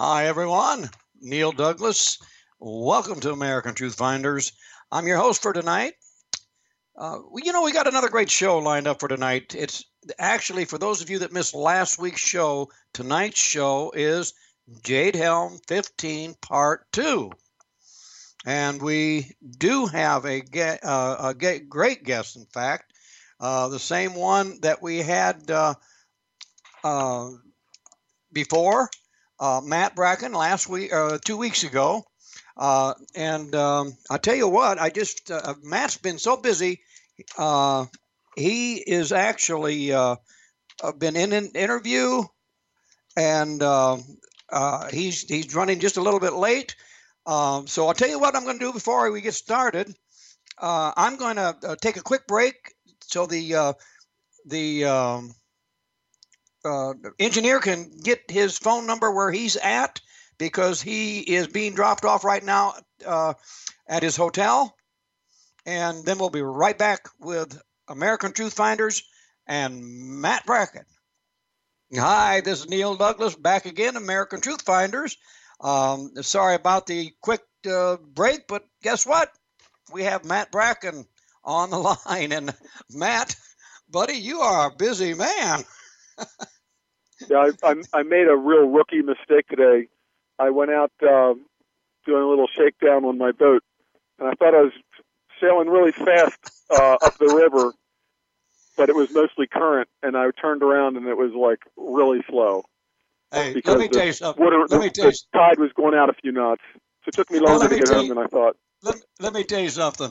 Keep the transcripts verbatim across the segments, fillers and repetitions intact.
Hi, everyone. Neil Douglas. Welcome to American Truth Finders. I'm your host for tonight. Uh, you know, we got another great show lined up for tonight. It's actually, for those of you that missed last week's show, tonight's show is Jade Helm fifteen Part two. And we do have a, ge- uh, a ge- great guest, in fact, uh, the same one that we had uh, uh, before, uh, Matt Bracken, last week, uh, two weeks ago. Uh, and um, I tell you what, I just, uh, Matt's been so busy. Uh, he is actually uh, been in an interview, and uh, uh, he's he's running just a little bit late. Um, so I'll tell you what I'm going to do before we get started. Uh, I'm going to uh, take a quick break so the uh, the um, uh, engineer can get his phone number where he's at, because he is being dropped off right now uh, at his hotel. And then we'll be right back with American Truth Finders and Matt Bracken. Hi, this is Neil Douglas back again, American Truth Finders. Um, sorry about the quick uh, break, but guess what? We have Matt Bracken on the line. And Matt, buddy, you are a busy man. Yeah, I, I, I made a real rookie mistake today. I went out uh, doing a little shakedown on my boat, and I thought I was sailing really fast uh, up the river, but it was mostly current, and I turned around and it was like really slow. Hey, because let me the tell you something. water, Let the, me tell you. the tide was going out a few knots, so it took me Well, longer let to me get tell home you. than I thought. Let, let me tell you something.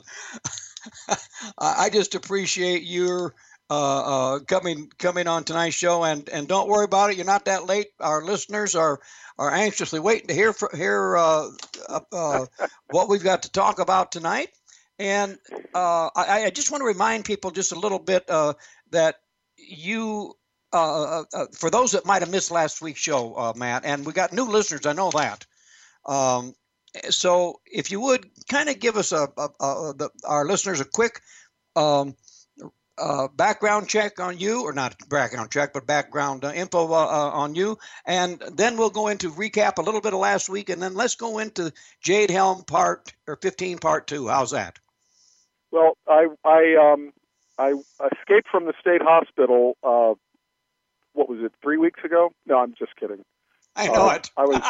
I just appreciate your uh, uh, coming coming on tonight's show, and, and don't worry about it. You're not that late. Our listeners are are anxiously waiting to hear hear uh, uh, what we've got to talk about tonight. And uh, I, I just want to remind people just a little bit uh, that you. Uh, uh, for those that might have missed last week's show, uh, Matt, and we got new listeners, I know that. Um, so if you would kind of give us a, a, a the, our listeners a quick um, uh, background check on you, or not background check, but background uh, info uh, uh, on you, and then we'll go into recap a little bit of last week, and then let's go into Jade Helm part or fifteen part two. How's that? Well, I I um I escaped from the state hospital. Uh, what was it? Three weeks ago? No, I'm just kidding. I know uh, it. I was.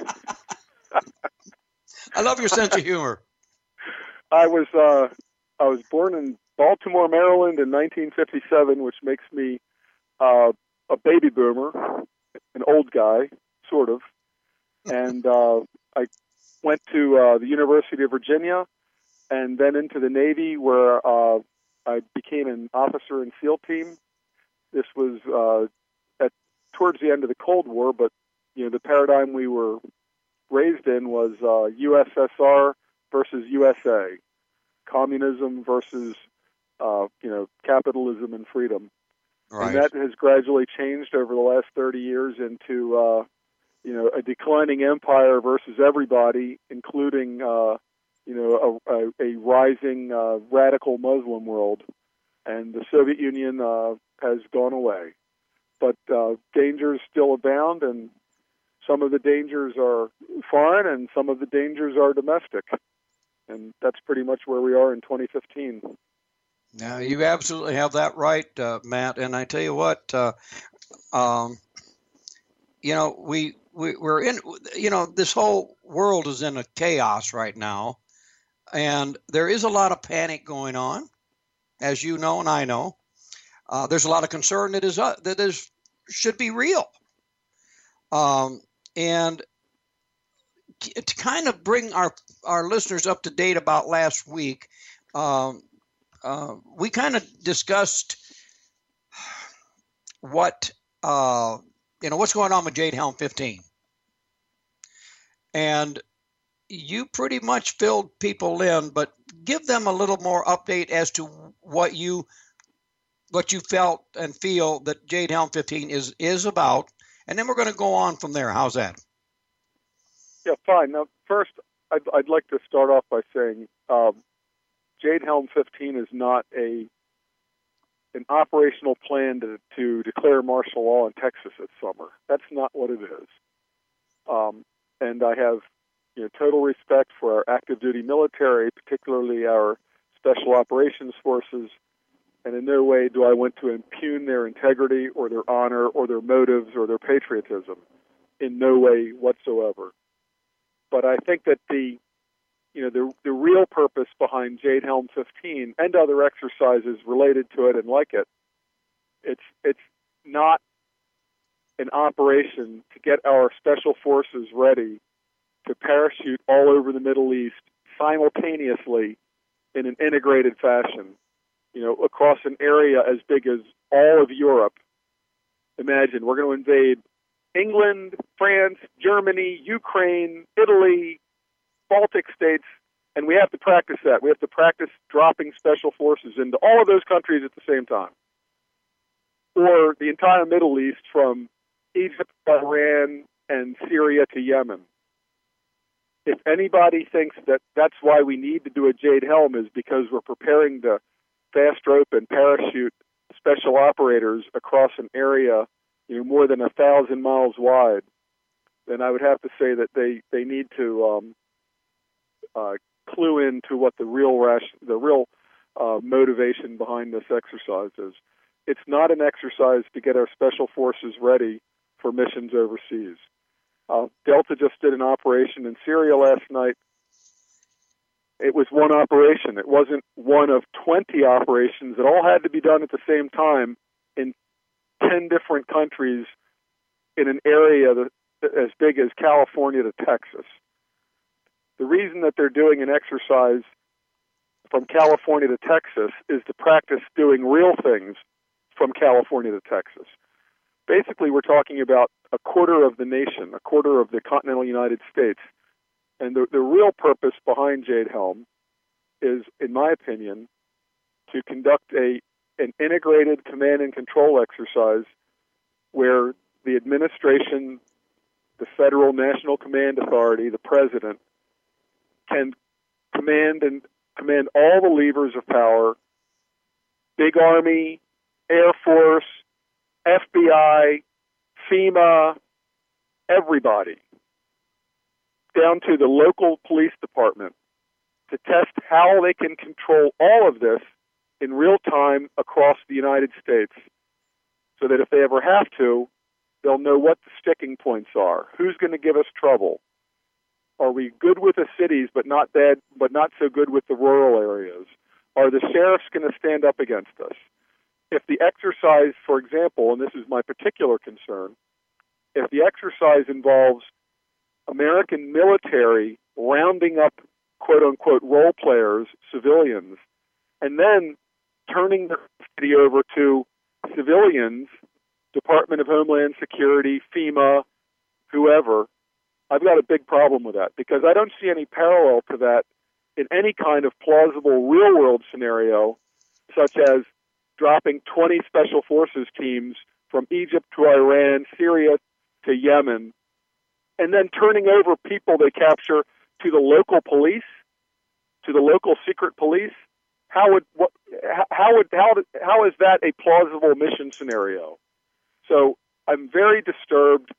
I love your sense of humor. I was uh, I was born in Baltimore, Maryland, in nineteen fifty-seven, which makes me uh, a baby boomer, an old guy, sort of. And uh, I went to uh, the University of Virginia, and then into the Navy, where uh, I became an officer in SEAL team. This was uh, at towards the end of the Cold War, but you know the paradigm we were raised in was uh, U S S R versus U S A, communism versus uh, you know capitalism and freedom, Right. and that has gradually changed over the last thirty years into uh, you know a declining empire versus everybody, including uh, you know a, a, a rising uh, radical Muslim world, and the Soviet Union uh, has gone away, but uh, dangers still abound, and some of the dangers are foreign and some of the dangers are domestic. And that's pretty much where we are in twenty fifteen. Now, you absolutely have that right, uh, Matt. And I tell you what, uh, um, you know, we, we, we're in, you know, this whole world is in a chaos right now. And there is a lot of panic going on, as you know and I know. Uh, there's a lot of concern that is uh, that is should be real. Um, and to kind of bring our our listeners up to date about last week, um, uh, we kind of discussed what uh, you know what's going on with Jade Helm fifteen, and you pretty much filled people in, but give them a little more update as to what you what you felt and feel that Jade Helm fifteen is is about, and then we're going to go on from there. How's that? Yeah, fine. Now, first, I'd, I'd like to start off by saying um, Jade Helm fifteen is not a an operational plan to, to declare martial law in Texas this summer. That's not what it is. Um, and I have you know total respect for our active duty military, particularly our special operations forces. And in no way do I want to impugn their integrity or their honor or their motives or their patriotism. In no way whatsoever. But I think that the, you know, the the real purpose behind Jade Helm fifteen and other exercises related to it and like it, it's it's not an operation to get our special forces ready to parachute all over the Middle East simultaneously in an integrated fashion. You know, across an area as big as all of Europe. Imagine we're going to invade England, France, Germany, Ukraine, Italy, Baltic states, and we have to practice that. We have to practice dropping special forces into all of those countries at the same time. Or the entire Middle East from Egypt, Iran, and Syria to Yemen. If anybody thinks that that's why we need to do a Jade Helm is because we're preparing to fast rope and parachute special operators across an area, you know, more than a thousand miles wide, then I would have to say that they, they need to um, uh, clue into what the real rash, the real uh, motivation behind this exercise is. It's not an exercise to get our special forces ready for missions overseas. Uh, Delta just did an operation in Syria last night. It was one operation. It wasn't one of twenty operations that all had to be done at the same time in ten different countries in an area that, as big as California to Texas. The reason that they're doing an exercise from California to Texas is to practice doing real things from California to Texas. Basically, we're talking about a quarter of the nation, a quarter of the continental United States. And the, the real purpose behind Jade Helm is, in my opinion, to conduct a an integrated command and control exercise where the administration, the Federal National Command Authority, the President, can command and command all the levers of power, Big Army, Air Force, F B I, FEMA, everybody, down to the local police department, to test how they can control all of this in real time across the United States, so that if they ever have to, they'll know what the sticking points are. Who's going to give us trouble? Are we good with the cities, but not bad, but not so good with the rural areas? Are the sheriffs going to stand up against us? If the exercise, for example, and this is my particular concern, if the exercise involves American military rounding up quote-unquote role players, civilians, and then turning the city over to civilians, Department of Homeland Security, FEMA, whoever, I've got a big problem with that because I don't see any parallel to that in any kind of plausible real-world scenario, such as dropping twenty special forces teams from Egypt to Iran, Syria to Yemen, and then turning over people they capture to the local police, to the local secret police. How would what? How would how how is that a plausible mission scenario? So I'm very disturbed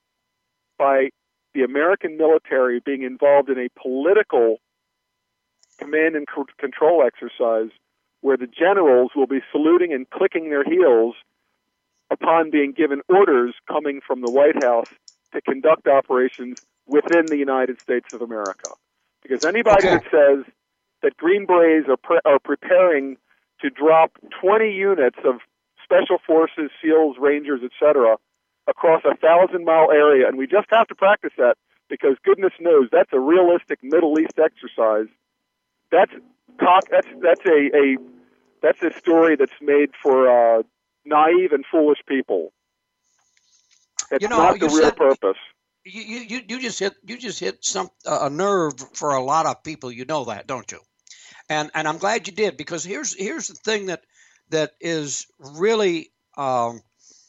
by the American military being involved in a political command and control exercise where the generals will be saluting and clicking their heels upon being given orders coming from the White House to conduct operations within the United States of America. Because anybody Okay. that says that Green Berets are, pre- are preparing to drop twenty units of Special Forces, SEALs, Rangers, et cetera, across a thousand-mile area, and we just have to practice that because goodness knows that's a realistic Middle East exercise. That's cock, that's that's a, a that's a story that's made for uh, naive and foolish people. It's You know, not the you real said purpose. you, you you you just hit you just hit some uh, a nerve for a lot of people. You know that, don't you? And and I'm glad you did because here's here's the thing that that is really um,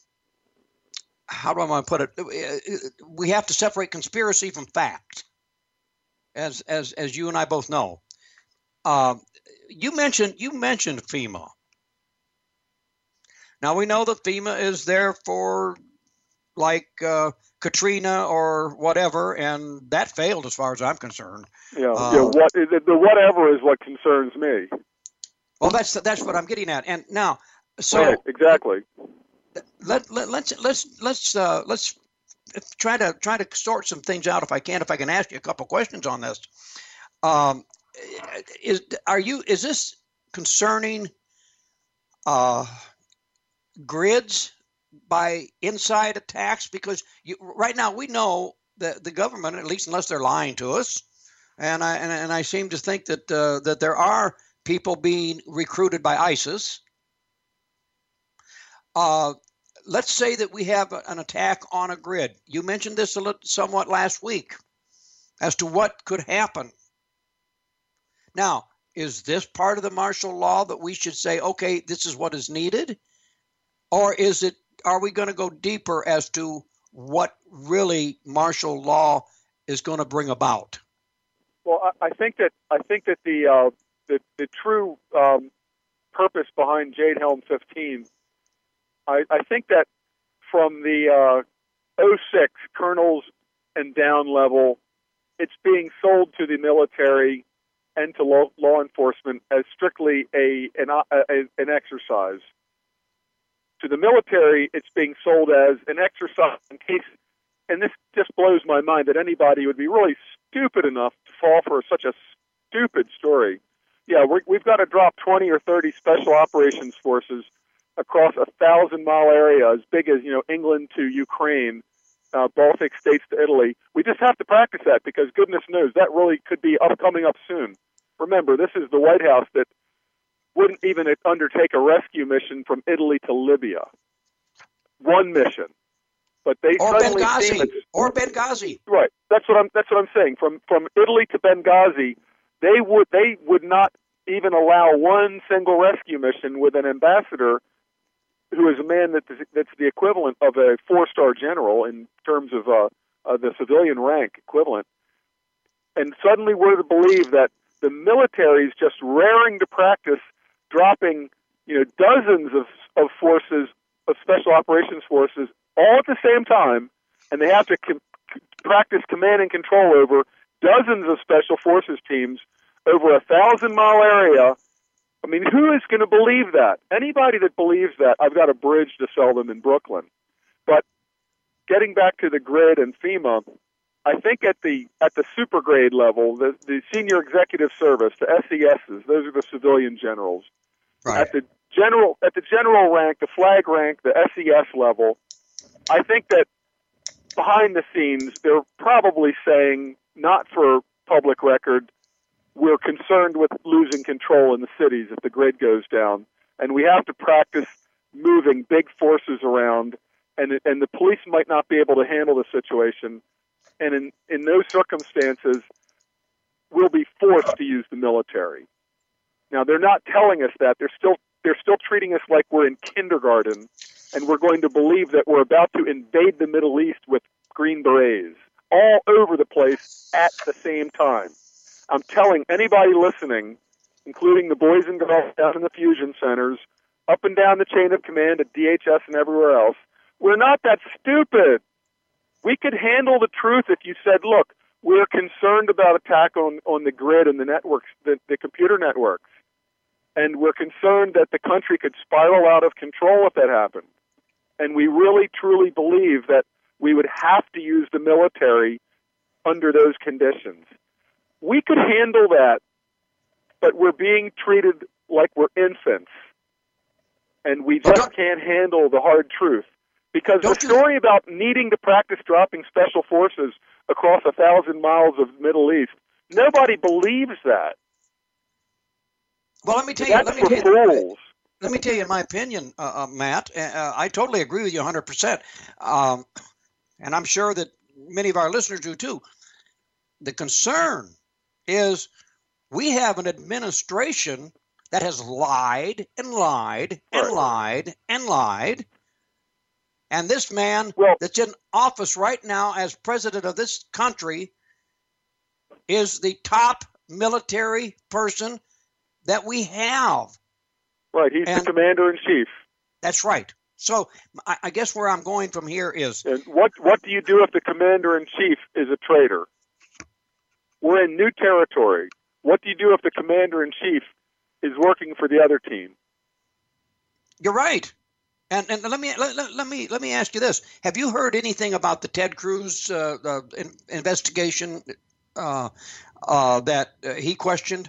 how do I want to put it? We have to separate conspiracy from fact, as as as you and I both know. Um, you mentioned you mentioned FEMA. Now we know that FEMA is there for like uh, Katrina or whatever, and that failed as far as I'm concerned. Yeah, Uh, yeah. What the, the whatever is what concerns me. Well, that's that's what I'm getting at. And now, so right, exactly. Let, let let's let's let's uh, let's try to try to sort some things out if I can. If I can ask you a couple questions on this, um, is are you is this concerning uh, grids by inside attacks? Because you, right now we know that the government, at least unless they're lying to us, and I and, and I seem to think that uh, that there are people being recruited by ISIS. Uh, let's say that we have an attack on a grid. You mentioned this a little, somewhat last week as to what could happen. Now, is this part of the martial law that we should say, okay, this is what is needed? Or is it, are we going to go deeper as to what really martial law is going to bring about? Well, I, I think that I think that the uh, the, the true um, purpose behind Jade Helm fifteen, I, I think that from the uh, oh six colonels and down level, it's being sold to the military and to law, law enforcement as strictly a an, a an exercise. To the military, it's being sold as an exercise in case, and this just blows my mind that anybody would be really stupid enough to fall for such a stupid story. Yeah, we're, we've got to drop twenty or thirty special operations forces across a thousand mile area as big as, you know, England to Ukraine, uh, Baltic states to Italy. We just have to practice that because goodness knows that really could be up, coming up soon. Remember, this is the White House that wouldn't even undertake a rescue mission from Italy to Libya. One mission. But they or suddenly Benghazi, it's, or Benghazi. Right. That's what I'm that's what I'm saying. From from Italy to Benghazi, they would they would not even allow one single rescue mission with an ambassador who is a man that that's the equivalent of a four-star general in terms of uh, uh, the civilian rank equivalent. And suddenly we're to believe that the military is just raring to practice dropping, you know, dozens of of forces, of special operations forces, all at the same time, and they have to com- practice command and control over dozens of special forces teams over a thousand mile area. I mean, who is going to believe that? Anybody that believes that, I've got a bridge to sell them in Brooklyn. But getting back to the grid and FEMA, I think at the at the super grade level, the, the senior executive service, the S E Ss, those are the civilian generals. Right. At the general at the general rank, the flag rank, the S E S level, I think that behind the scenes, they're probably saying, not for public record, we're concerned with losing control in the cities if the grid goes down, and we have to practice moving big forces around, and and the police might not be able to handle the situation, and in, in those circumstances, we'll be forced to use the military. Now, they're not telling us that. They're still they're still treating us like we're in kindergarten, and we're going to believe that we're about to invade the Middle East with Green Berets all over the place at the same time. I'm telling anybody listening, including the boys and girls down in the fusion centers, up and down the chain of command at D H S and everywhere else, we're not that stupid. We could handle the truth if you said, look, we're concerned about attack on, on the grid and the networks, the, the computer networks. And we're concerned that the country could spiral out of control if that happened. And we really, truly believe that we would have to use the military under those conditions. We could handle that, but we're being treated like we're infants. And we just can't handle the hard truth. Because the story about needing to practice dropping special forces across a thousand miles of Middle East, nobody believes that. Well, let me tell That's you. Let me for tell you, fools. Let me tell you, in my opinion, uh, uh, Matt, uh, I totally agree with you one hundred percent. Um, and I'm sure that many of our listeners do too. The concern is we have an administration that has lied and lied and Right. lied and lied. And this man well, that's in office right now as president of this country is the top military person that we have. Right, he's and the commander-in-chief. That's right. So I, I guess where I'm going from here is, And what what do you do if the commander in chief is a traitor? We're in new territory. What do you do if the commander in chief is working for the other team? you're right. And and let me let, let, let me let me ask you this: have you heard anything about the Ted Cruz uh, uh, in, investigation uh, uh, that uh, he questioned?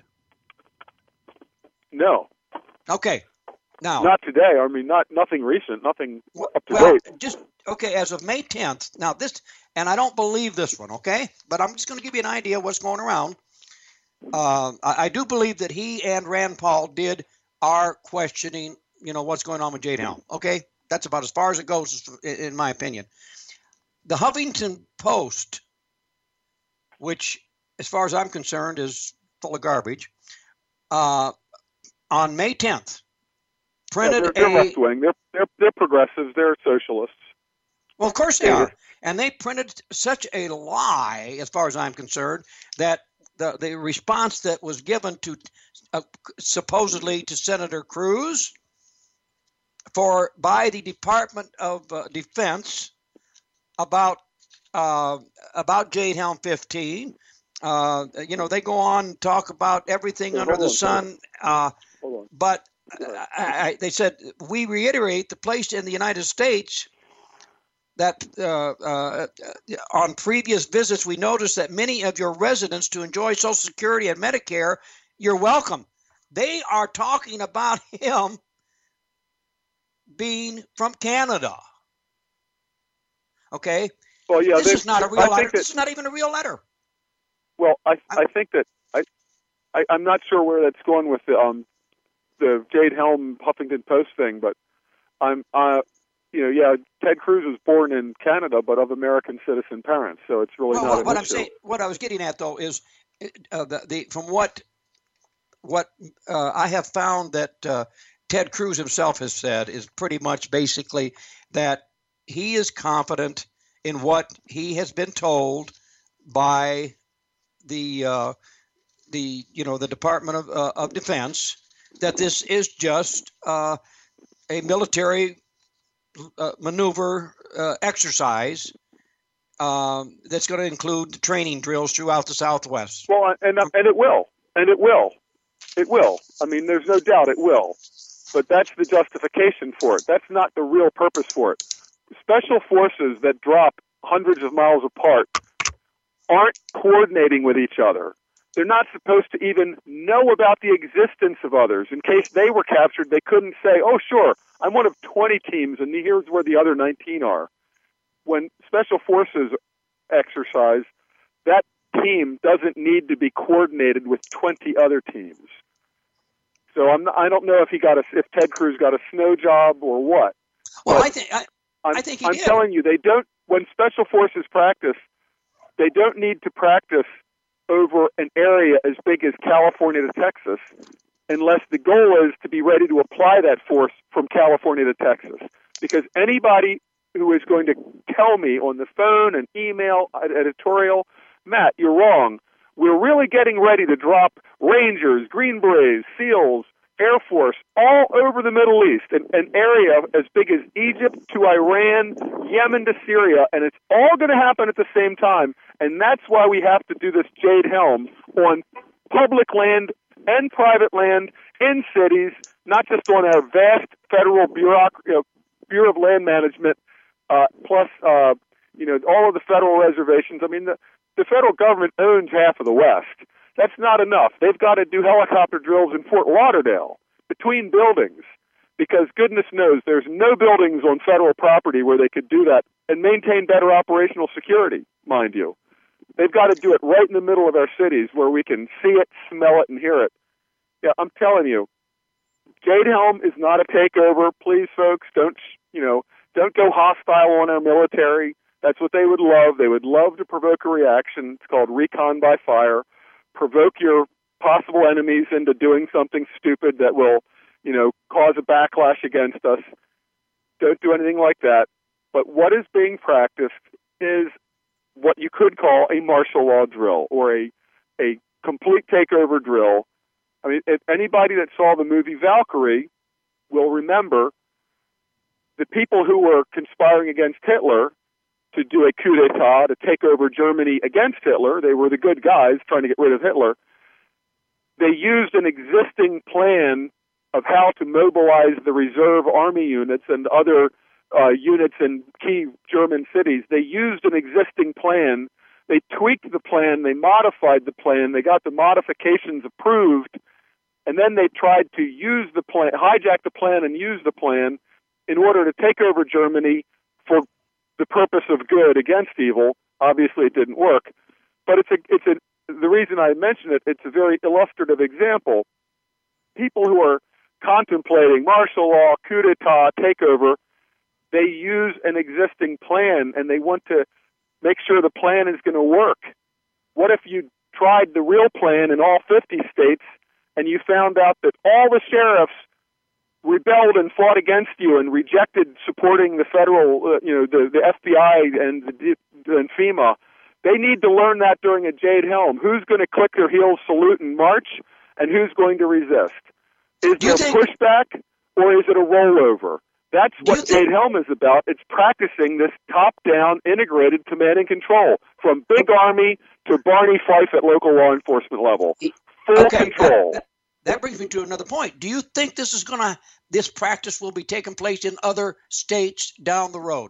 No. Okay. Now, not today. I mean, not nothing recent, nothing up to well, date. just okay. As of May tenth, now this, and I don't believe this one, okay, but I'm just going to give you an idea of what's going around. Uh, I, I do believe that he and Rand Paul did are questioning, you know, what's going on with Jade Helm. Okay, that's about as far as it goes, in my opinion. The Huffington Post, which, as far as I'm concerned, is full of garbage, uh, on May tenth, printed yeah, they're, they're a. left wing. They're they're they're progressives. They're socialists. Well, of course they are, and they printed such a lie, as far as I'm concerned, that the the response that was given to uh, supposedly to Senator Cruz for by the Department of uh, Defense about uh, about Jade Helm fifteen. Uh, you know, they go on and talk about everything Hey, under the on, sun, uh, hold on. but I, I, they said, we reiterate the place in the United States that uh, uh, on previous visits, we noticed that many of your residents to enjoy Social Security and Medicare, you're welcome. They are talking about him being from Canada. Okay? Well, yeah, this they, is not a real letter. That, this is not even a real letter. Well, I I think that I, I I'm not sure where that's going with the um the Jade Helm Huffington Post thing, but I'm uh you know yeah Ted Cruz was born in Canada but of American citizen parents, so it's really well, not what, an what issue. I'm saying, what I was getting at though is uh, the, the from what what uh, I have found that uh, Ted Cruz himself has said is pretty much basically that he is confident in what he has been told by the uh, the you know the Department of uh, of Defense, that this is just uh, a military uh, maneuver uh, exercise um, that's going to include training drills throughout the Southwest. Well, and and it will, and it will, it will. I mean, there's no doubt it will, but that's the justification for it. That's not the real purpose for it. Special forces that drop hundreds of miles apart aren't coordinating with each other. They're not supposed to even know about the existence of others. In case they were captured, they couldn't say, oh, sure, I'm one of twenty teams, and here's where the other nineteen are. When special forces exercise, that team doesn't need to be coordinated with twenty other teams. So I'm not, I don't know if he got a, if Ted Cruz got a snow job or what. Well, I think I, I'm, I think he I'm did. telling you, they don't. When special forces practice, they don't need to practice over an area as big as California to Texas, unless the goal is to be ready to apply that force from California to Texas. Because anybody who is going to tell me on the phone and email, editorial, Matt, you're wrong. We're really getting ready to drop Rangers, Green Berets, SEALs, Air Force all over the Middle East, an, an area as big as Egypt to Iran, Yemen to Syria, and it's all going to happen at the same time. And that's why we have to do this Jade Helm on public land and private land in cities, not just on our vast federal bureauc- you know, Bureau of Land Management, uh, plus uh, you know all of the federal reservations. I mean, the, the federal government owns half of the West. That's not enough. They've got to do helicopter drills in Fort Lauderdale between buildings, because goodness knows there's no buildings on federal property where they could do that and maintain better operational security, mind you. They've got to do it right in the middle of our cities where we can see it, smell it, and hear it. Yeah, I'm telling you, Jade Helm is not a takeover. Please, folks, don't, you know, don't go hostile on our military. That's what they would love. They would love to provoke a reaction. It's called recon by fire. Provoke your possible enemies into doing something stupid that will, you know, cause a backlash against us. Don't do anything like that. But what is being practiced is what you could call a martial law drill or a a complete takeover drill. I mean, if anybody that saw the movie Valkyrie will remember the people who were conspiring against Hitler to do a coup d'etat, to take over Germany against Hitler, they were the good guys trying to get rid of Hitler, they used an existing plan of how to mobilize the reserve army units and other uh, units in key German cities. They used an existing plan. They tweaked the plan. They modified the plan. They got the modifications approved. And then they tried to use the plan, hijack the plan and use the plan in order to take over Germany for the purpose of good against evil. Obviously, it didn't work. But it's a, it's a, the reason I mention it, it's a very illustrative example. People who are contemplating martial law, coup d'etat, takeover, they use an existing plan and they want to make sure the plan is going to work. What if you tried the real plan in all fifty states and you found out that all the sheriffs rebelled and fought against you and rejected supporting the federal, uh, you know, the, the F B I and, the, and FEMA? They need to learn that during a Jade Helm. Who's going to click their heels, salute, and march, and who's going to resist? Is there think, pushback, or is it a rollover? That's what Jade Helm is about. It's practicing this top-down integrated command and control from big army to Barney Fife at local law enforcement level. Full okay, control. That, that brings me to another point. Do you think this is going to, this practice will be taking place in other states down the road?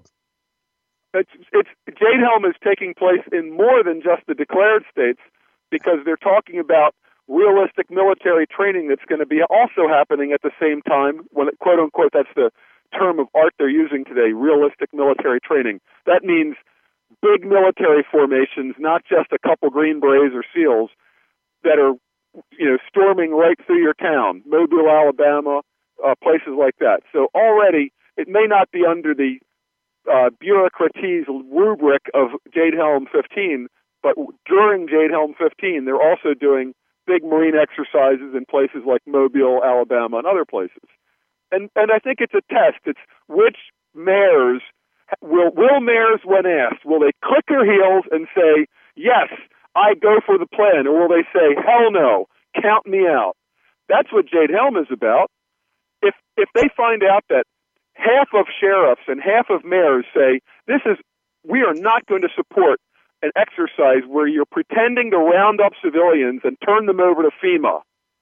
It's, it's Jade Helm is taking place in more than just the declared states, because they're talking about realistic military training that's going to be also happening at the same time. When it, quote unquote, that's the term of art they're using today, realistic military training. That means big military formations, not just a couple Green Berets or SEALs that are, you know, storming right through your town, Mobile, Alabama, uh, places like that. So already, it may not be under the uh, bureaucraties rubric of Jade Helm fifteen, but during Jade Helm fifteen, they're also doing big Marine exercises in places like Mobile, Alabama, and other places. And and I think it's a test. It's which mayors will will mayors, when asked, will they click their heels and say, yes, I go for the plan, or will they say, hell no, count me out? That's what Jade Helm is about. If if they find out that half of sheriffs and half of mayors say, this is, we are not going to support an exercise where you're pretending to round up civilians and turn them over to FEMA,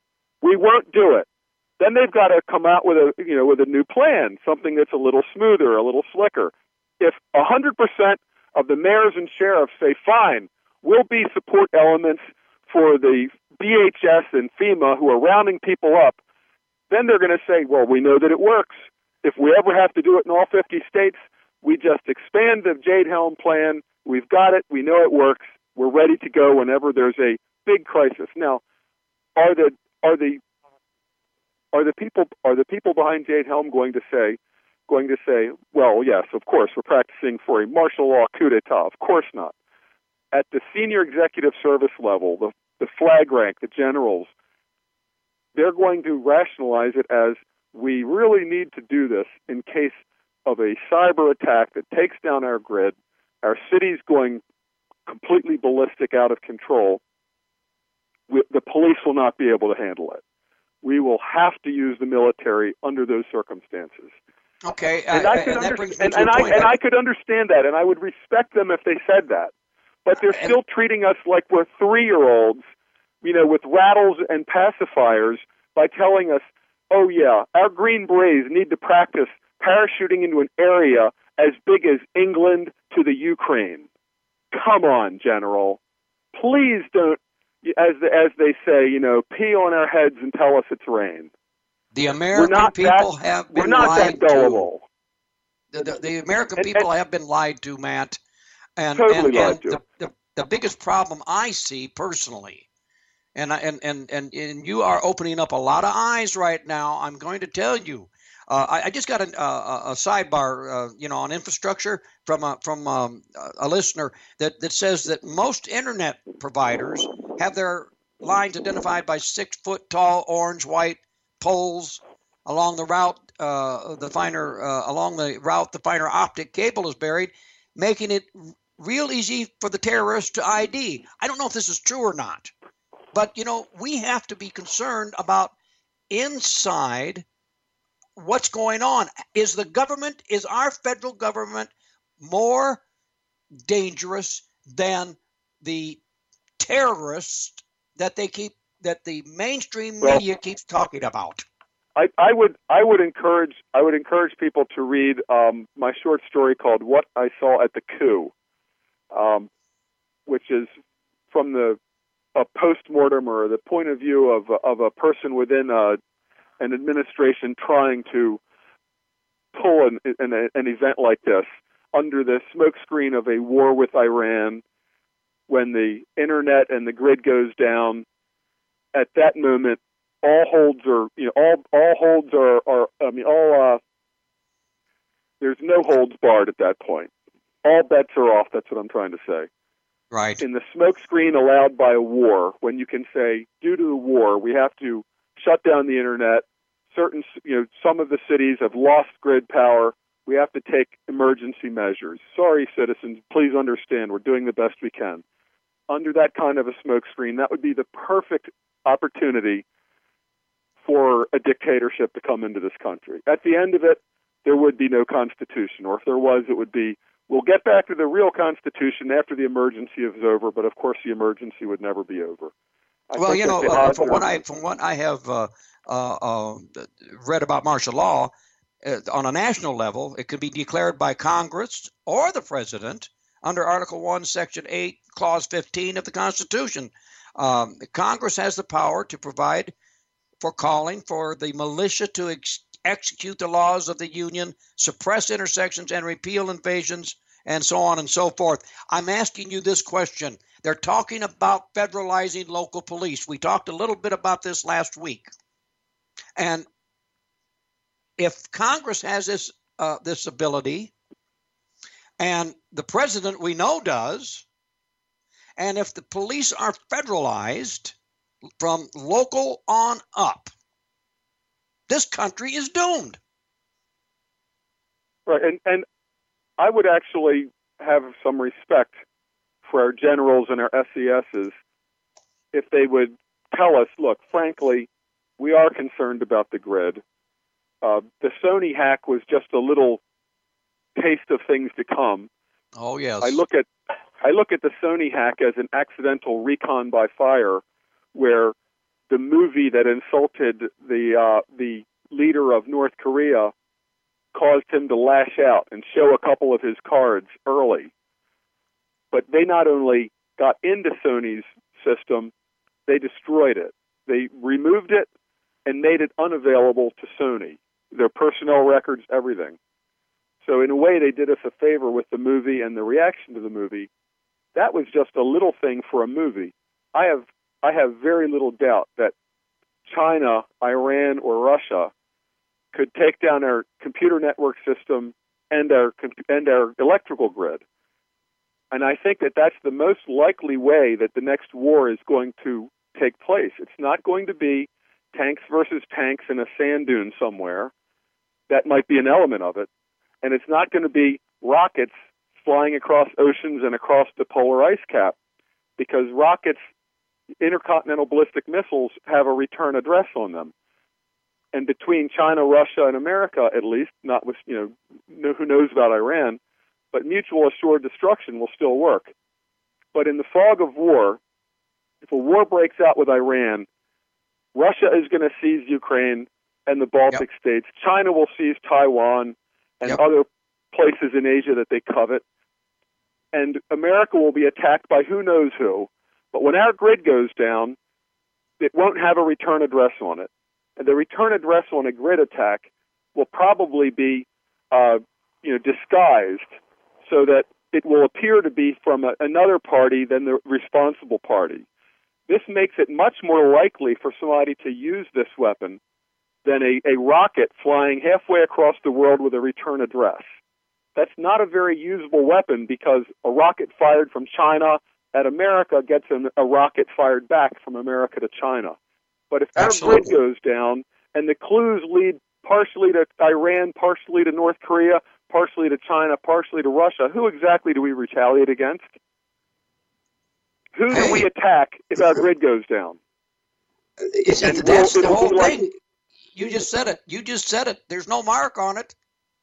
we won't do it. Then they've got to come out with a, you know, with a new plan, something that's a little smoother, a little slicker. If one hundred percent of the mayors and sheriffs say, fine, we'll be support elements for the B H S and FEMA who are rounding people up, then they're going to say, well, we know that it works. If we ever have to do it in all fifty states, we just expand the Jade Helm plan. We've got it. We know it works. We're ready to go whenever there's a big crisis. Now, are the are the are the people are the people behind Jade Helm going to say going to say, well, yes, of course, we're practicing for a martial law coup d'etat? Of course not. At the senior executive service level, the the flag rank, the generals, they're going to rationalize it as, we really need to do this in case of a cyber attack that takes down our grid, our city's going completely ballistic, out of control. We, the police will not be able to handle it. We will have to use the military under those circumstances. Okay, and uh, I could and, under- that and, and I and I could understand that, and I would respect them if they said that. But they're and, still treating us like we're three-year-olds, you know, with rattles and pacifiers, by telling us, oh yeah, our Green Berets need to practice parachuting into an area as big as England to the Ukraine. Come on, General. Please don't, as the, as they say, you know, pee on our heads and tell us it's rain. The American people that, have been we're not lied that gullible. to. The, the, the American and, people and, have been lied to, Matt. And, totally and, lied and to. The, the, the biggest problem I see personally, and, I, and, and, and, and you are opening up a lot of eyes right now, I'm going to tell you. Uh, I, I just got a, a, a sidebar, uh, you know, on infrastructure from a, from um, a listener that, that says that most internet providers have their lines identified by six foot tall orange white poles along the route. Uh, the finer uh, along the route, the finer optic cable is buried, making it real easy for the terrorists to I D. I don't know if this is true or not, but you know, we have to be concerned about inside what's going on. Is the government, is our federal government more dangerous than the terrorists that they keep, that the mainstream Well, media keeps talking about? I, I would I would encourage I would encourage people to read um, my short story called "What I Saw at the Coup," um, which is from the a post-mortem or the point of view of of a person within a, an administration trying to pull an, an an event like this under the smokescreen of a war with Iran. When the internet and the grid goes down, at that moment, all holds are, you know, all all holds are, are I mean, all uh, there's no holds barred at that point. All bets are off. That's what I'm trying to say. Right. In the smokescreen allowed by a war, when you can say, due to the war, we have to shut down the internet. Certain, you know, some of the cities have lost grid power. We have to take emergency measures. Sorry, citizens, please understand. We're doing the best we can. Under that kind of a smokescreen, that would be the perfect opportunity for a dictatorship to come into this country. At the end of it, there would be no constitution, or if there was, it would be, we'll get back to the real constitution after the emergency is over, but of course the emergency would never be over. I well, you know, uh, from, what I, from what I have uh, uh, uh, read about martial law, uh, on a national level, it could be declared by Congress or the president under Article one, Section eight, Clause fifteen of the Constitution. Um, Congress has the power to provide for calling for the militia to ex- execute the laws of the Union, suppress intersections, and repeal invasions, and so on and so forth. I'm asking you this question. They're talking about federalizing local police. We talked a little bit about this last week. And if Congress has this uh, this ability, and the president we know does, and if the police are federalized from local on up, this country is doomed. Right, and, and I would actually have some respect for our generals and our S E Ss if they would tell us, look, frankly, we are concerned about the grid. Uh, the Sony hack was just a little taste of things to come. Oh, yes. I look at I look at the Sony hack as an accidental recon by fire, where the movie that insulted the uh, the leader of North Korea caused him to lash out and show a couple of his cards early. But they not only got into Sony's system, they destroyed it. They removed it and made it unavailable to Sony, their personnel records, everything. So in a way, they did us a favor with the movie and the reaction to the movie. That was just a little thing for a movie. I have I have very little doubt that China, Iran, or Russia could take down our computer network system and our and our electrical grid. And I think that that's the most likely way that the next war is going to take place. It's not going to be tanks versus tanks in a sand dune somewhere. That might be an element of it. And it's not going to be rockets flying across oceans and across the polar ice cap, because rockets, intercontinental ballistic missiles, have a return address on them. And between China, Russia, and America, at least, not with, you know, who knows about Iran, but mutual assured destruction will still work. But in the fog of war, if a war breaks out with Iran, Russia is going to seize Ukraine and the Baltic yep. states. China will seize Taiwan and yep. other places in Asia that they covet. And America will be attacked by who knows who. But when our grid goes down, it won't have a return address on it. And the return address on a grid attack will probably be uh, you know, disguised so that it will appear to be from a, another party than the responsible party. This makes it much more likely for somebody to use this weapon than a, a rocket flying halfway across the world with a return address. That's not a very usable weapon, because a rocket fired from China at America gets an, a rocket fired back from America to China. But if Absolutely. our grid goes down and the clues lead partially to Iran, partially to North Korea, partially to China, partially to Russia, who exactly do we retaliate against? Who do hey. we attack if our grid goes down? It's, that's the whole thing. Like, You just said it. You just said it. There's no mark on it.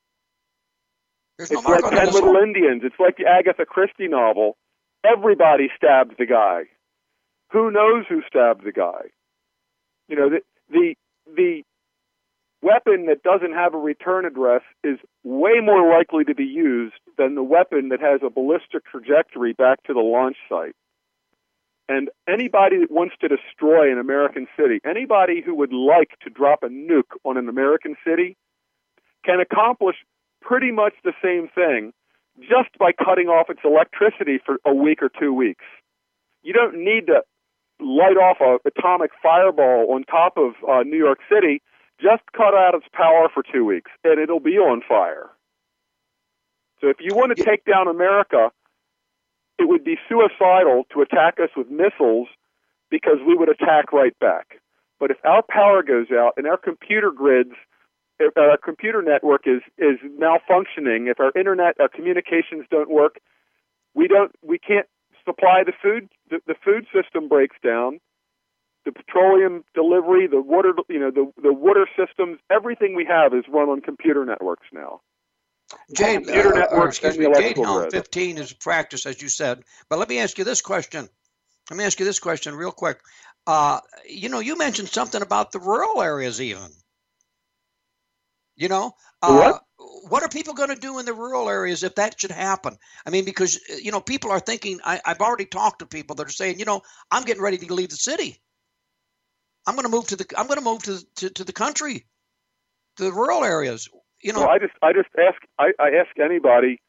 There's no It's mark like on the Ten missile. Little Indians. It's like the Agatha Christie novel. Everybody stabbed the guy. Who knows who stabbed the guy? You know, the the the weapon that doesn't have a return address is way more likely to be used than the weapon that has a ballistic trajectory back to the launch site. And anybody that wants to destroy an American city, anybody who would like to drop a nuke on an American city, can accomplish pretty much the same thing just by cutting off its electricity for a week or two weeks. You don't need to light off an atomic fireball on top of uh, New York City. Just cut out its power for two weeks, and it'll be on fire. So if you want to take down America, it would be suicidal to attack us with missiles because we would attack right back. But if our power goes out and our computer grids, if our computer network is, is malfunctioning, if our internet, our communications don't work, we don't, we can't supply the food, the, the food system breaks down. The petroleum delivery, the water, you know, the, the water systems, everything we have is run on computer networks now. Jade, computer uh, networks excuse and the me, Jade electrical Helm grid. fifteen is practice, as you said. But let me ask you this question. Let me ask you this question real quick. Uh, you know, you mentioned something about the rural areas even. You know, uh, What? what are people going to do in the rural areas if that should happen? I mean, because, you know, people are thinking, I, I've already talked to people that are saying, you know, I'm getting ready to leave the city. I'm going to move to the. I'm going to move to, to to the country, to the rural areas. You know. Well, I just I just ask I, I ask anybody,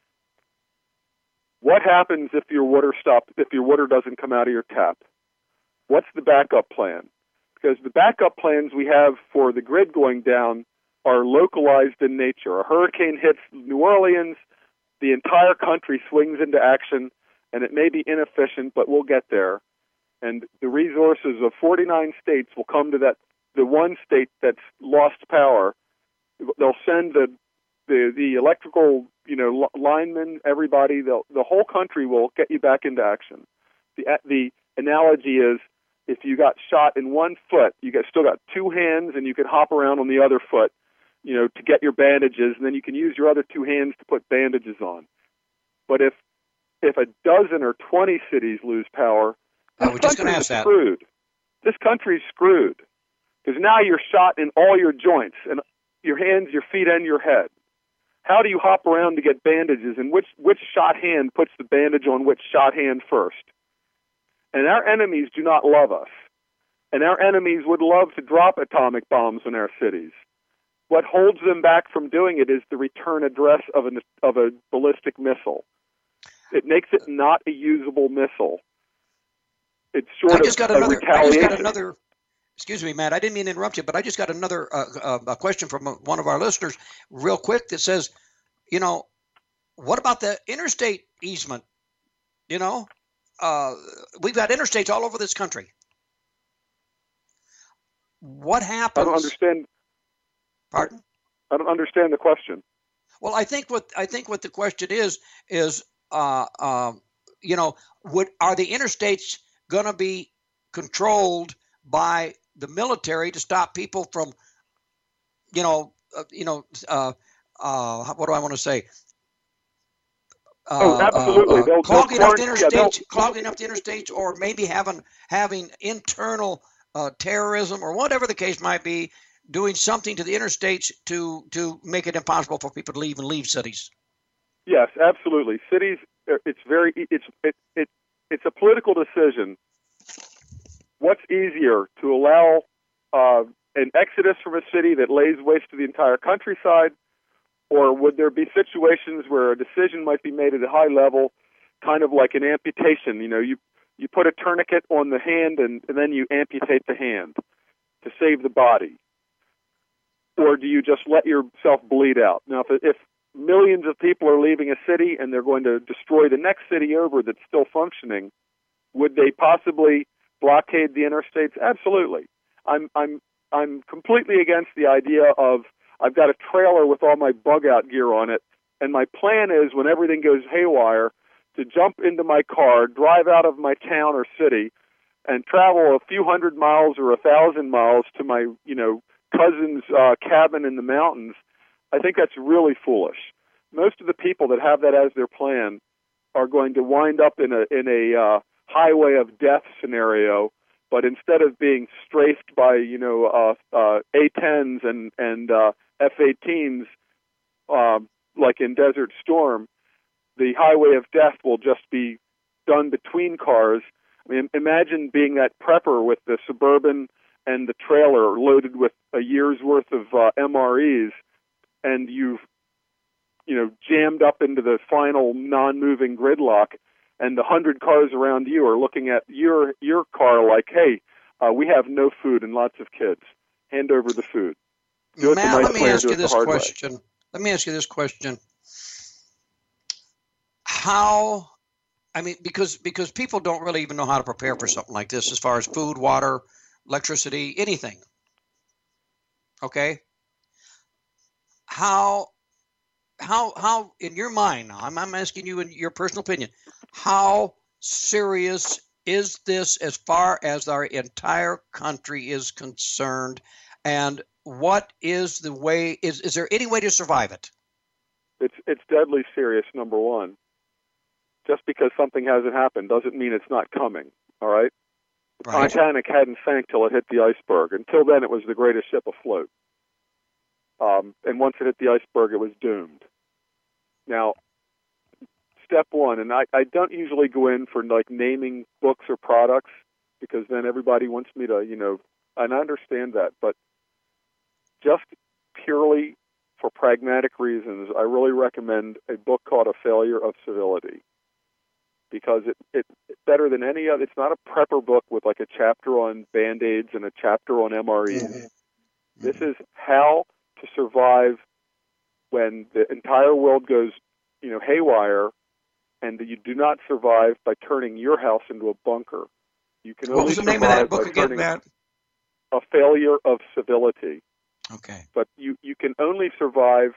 what happens if your water stops? If your water doesn't come out of your tap, what's the backup plan? Because the backup plans we have for the grid going down are localized in nature. A hurricane hits New Orleans, the entire country swings into action, and it may be inefficient, but we'll get there. And the resources of forty-nine states will come to that the one state that's lost power. They'll send the the, the electrical, you know, linemen, everybody. They'll, the whole country will get you back into action. The the analogy is, if you got shot in one foot, you got still got two hands, and you can hop around on the other foot, you know, to get your bandages, and then you can use your other two hands to put bandages on. But if if a dozen or twenty cities lose power, I was just going to ask that. Screwed. This country's screwed because now you're shot in all your joints and your hands, your feet, and your head. How do you hop around to get bandages? And which which shot hand puts the bandage on which shot hand first? And our enemies do not love us. And our enemies would love to drop atomic bombs in our cities. What holds them back from doing it is the return address of an of a ballistic missile. It makes it not a usable missile. It's sort I just of got another. a retaliation. I just got another. Excuse me, Matt. I didn't mean to interrupt you, but I just got another uh, uh, a question from one of our listeners, real quick, that says, you know, what about the interstate easement? You know, uh, we've got interstates all over this country. What happens? I don't understand. Pardon? I don't understand the question. Well, I think what I think what the question is is, uh, uh, you know, would are the interstates going to be controlled by the military to stop people from, you know, uh, you know, uh, uh, what do I want to say? Uh, oh, absolutely. Uh, they'll, clogging they'll up the yeah, interstates, clogging up the interstates, or maybe having having internal uh, terrorism, or whatever the case might be, doing something to the interstates to to make it impossible for people to leave and leave cities. Yes, absolutely. Cities, it's very, it's it, it it's a political decision. What's easier, to allow uh, an exodus from a city that lays waste to the entire countryside, or would there be situations where a decision might be made at a high level, kind of like an amputation? You know, you you put a tourniquet on the hand and, and then you amputate the hand to save the body. Or do you just let yourself bleed out? Now, if, if millions of people are leaving a city and they're going to destroy the next city over that's still functioning, would they possibly blockade the interstates? Absolutely. I'm I'm I'm completely against the idea of, I've got a trailer with all my bug out gear on it, and my plan is, when everything goes haywire, to jump into my car, drive out of my town or city, and travel a few hundred miles or a thousand miles to my, you know, cousin's uh, cabin in the mountains, I think that's really foolish. Most of the people that have that as their plan are going to wind up in a in a uh, highway of death scenario, but instead of being strafed by you know uh, uh, A tens and and uh, F eighteens uh, like in Desert Storm, the highway of death will just be done between cars. I mean, imagine being that prepper with the Suburban and the trailer loaded with a year's worth of uh, M R Es, and you've you know jammed up into the final non-moving gridlock, and the hundred cars around you are looking at your your car like, hey, uh, we have no food and lots of kids. Hand over the food. Do it the Matt, nice let me way or ask do you it the this hard way. question. Let me ask you this question. How, I mean, because because people don't really even know how to prepare for something like this as far as food, water, electricity, anything. Okay? How, how, how, in your mind now, I'm, I'm asking you in your personal opinion, how serious is this as far as our entire country is concerned? And what is the way, is, is there any way to survive it? It's it's deadly serious, number one. Just because something hasn't happened doesn't mean it's not coming, all right? The Right. Titanic hadn't sank till it hit the iceberg. Until then, it was the greatest ship afloat. Um, and once it hit the iceberg, it was doomed. Now, step one, and I, I don't usually go in for like naming books or products because then everybody wants me to, you know, and I understand that, but just purely for pragmatic reasons, I really recommend a book called A Failure of Civility because it, it it's better than any other. It's not a prepper book with like a chapter on Band-Aids and a chapter on M R Es. Mm-hmm. This is how to survive when the entire world goes, you know, haywire, and that you do not survive by turning your house into a bunker. You can What only was the name survive of that book by again, turning Matt? A Failure of Civility. Okay. But you, you can only survive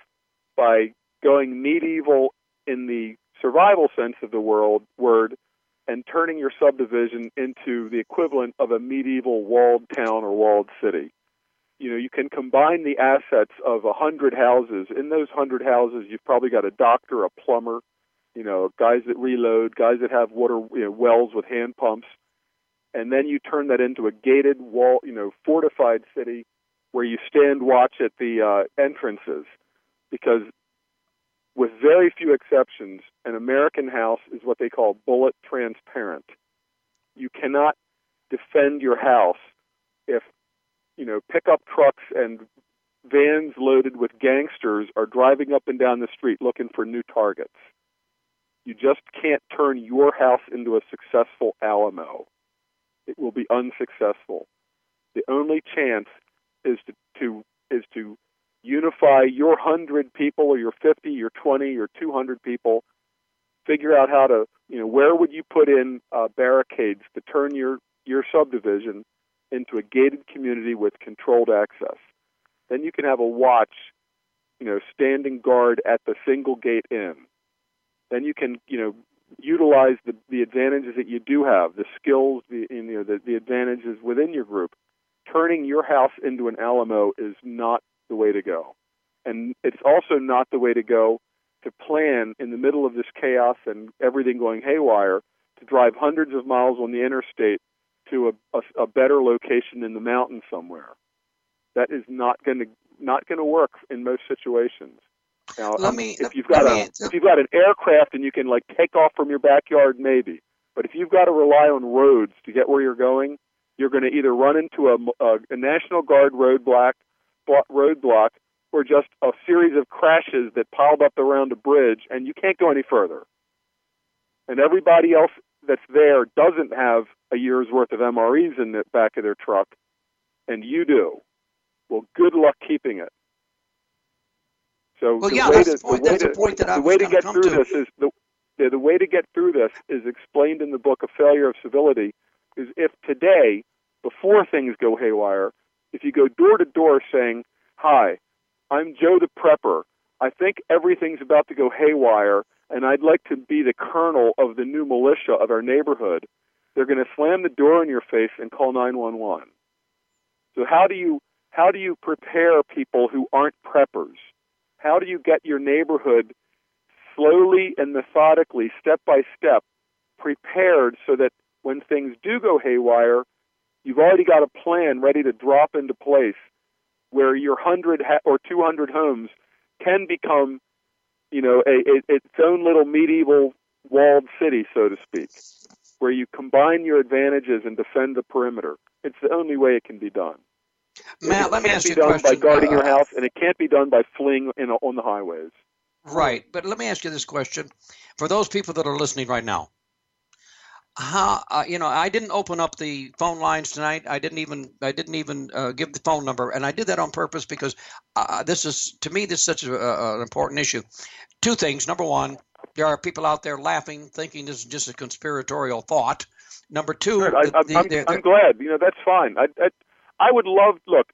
by going medieval in the survival sense of the world word and turning your subdivision into the equivalent of a medieval walled town or walled city. You know, you can combine the assets of a hundred houses. In those hundred houses, you've probably got a doctor, a plumber, you know, guys that reload, guys that have water, you know, wells with hand pumps, and then you turn that into a gated wall, you know, fortified city where you stand watch at the uh, entrances, because with very few exceptions, an American house is what they call bullet transparent. You cannot defend your house if, you know, pickup trucks and vans loaded with gangsters are driving up and down the street looking for new targets. You just can't turn your house into a successful Alamo. It will be unsuccessful. The only chance is to, to is to unify your hundred people or your fifty, your twenty, your two hundred people. Figure out how to, you know, where would you put in uh, barricades to turn your, your subdivision into a gated community with controlled access. Then you can have a watch, you know, standing guard at the single gate in. Then you can, you know, utilize the, the advantages that you do have, the skills, the, you know, the, the advantages within your group. Turning your house into an Alamo is not the way to go. And it's also not the way to go to plan in the middle of this chaos and everything going haywire to drive hundreds of miles on the interstate to a, a, a better location in the mountains somewhere. That is not going to not going to work in most situations. Now, Let um, me, if you've got let a me, if you've got an aircraft and you can like take off from your backyard, maybe. But if you've got to rely on roads to get where you're going, you're going to either run into a, a, a National Guard roadblock, roadblock, or just a series of crashes that piled up around a bridge, and you can't go any further. And everybody else that's there doesn't have a year's worth of M R Es in the back of their truck, and you do. Well, good luck keeping it. So well, the yeah, way that's to, the point. the way That's to, the point that I the was way to going to get come through to. this is the the, the way to get through this is explained in the book A Failure of Civility. Is if today, before things go haywire, if you go door to door saying, "Hi, I'm Joe the Prepper. I think everything's about to go haywire, and I'd like to be the colonel of the new militia of our neighborhood," they're going to slam the door in your face and call nine one one. So how do you how do you prepare people who aren't preppers? How do you get your neighborhood slowly and methodically, step by step, prepared so that when things do go haywire, you've already got a plan ready to drop into place where your one hundred ha- or two hundred homes can become, you know, a, a, its own little medieval walled city, so to speak, where you combine your advantages and defend the perimeter. It's the only way it can be done. Matt, it let me can't ask be you a done question. by guarding Uh, your house, and it can't be done by fleeing in, on the highways. Right, but let me ask you this question. For those people that are listening right now, how uh, you know, I didn't open up the phone lines tonight. I didn't even I didn't even uh, give the phone number, and I did that on purpose because uh, this is, to me, this is such a, a, an important issue. Two things. Number one, there are people out there laughing, thinking this is just a conspiratorial thought. Number two, Good. I, the, I, the, I'm, the, I'm glad. You know, that's fine. I, I, I would love, look,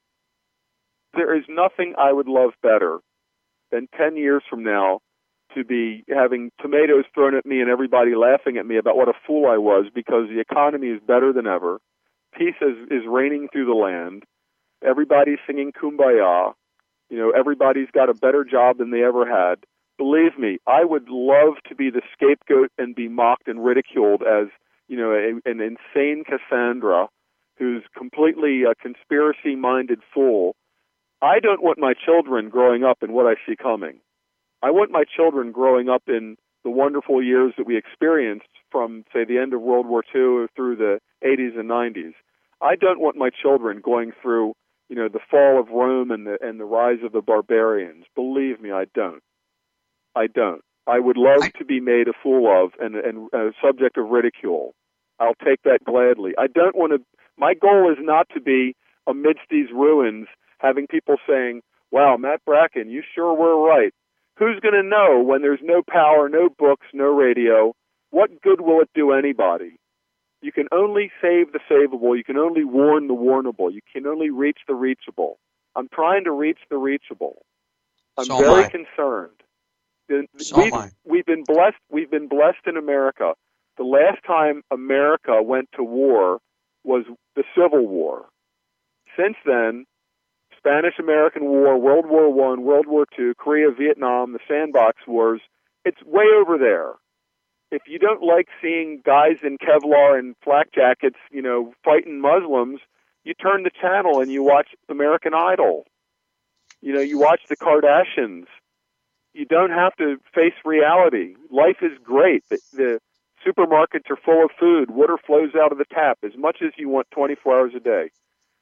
there is nothing I would love better than ten years from now to be having tomatoes thrown at me and everybody laughing at me about what a fool I was because the economy is better than ever. Peace is, is reigning through the land. Everybody's singing Kumbaya. You know, everybody's got a better job than they ever had. Believe me, I would love to be the scapegoat and be mocked and ridiculed as, you know, a, an insane Cassandra who's completely a conspiracy-minded fool. I don't want my children growing up in what I see coming. I want my children growing up in the wonderful years that we experienced from, say, the end of World War Two through the eighties and nineties. I don't want my children going through, you know, the fall of Rome and the and the rise of the barbarians. Believe me, I don't. I don't. I would love I, to be made a fool of and, and a subject of ridicule. I'll take that gladly. I don't want to. My goal is not to be amidst these ruins having people saying, wow, Matt Bracken, you sure were right. Who's going to know when there's no power, no books, no radio? What good will it do anybody? You can only save the savable. You can only warn the warnable. You can only reach the reachable. I'm trying to reach the reachable. I'm so very am I. concerned. So we've, am I. we've been blessed. We've been blessed in America. The last time America went to war was the Civil War. Since then, Spanish-American War, World War One, World War Two, Korea, Vietnam, the Sandbox Wars, it's way over there. If you don't like seeing guys in Kevlar and flak jackets, you know, fighting Muslims, you turn the channel and you watch American Idol. You know, you watch the Kardashians. You don't have to face reality. Life is great. The, the supermarkets are full of food. Water flows out of the tap as much as you want twenty-four hours a day.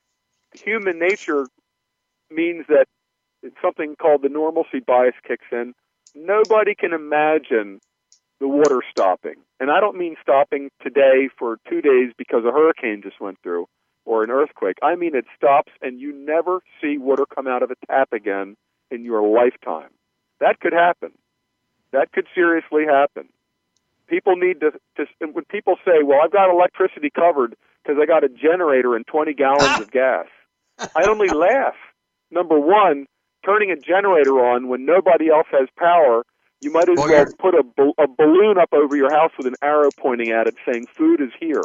Human nature means that something called the normalcy bias kicks in. Nobody can imagine the water stopping. And I don't mean stopping today for two days because a hurricane just went through or an earthquake. I mean it stops and you never see water come out of a tap again in your lifetime. That could happen. That could seriously happen. People need to, to when people say, well, I've got electricity covered because I got a generator and twenty gallons of gas, I only laugh. Number one, turning a generator on when nobody else has power, you might as Well, well you're- put a, a balloon up over your house with an arrow pointing at it saying food is here.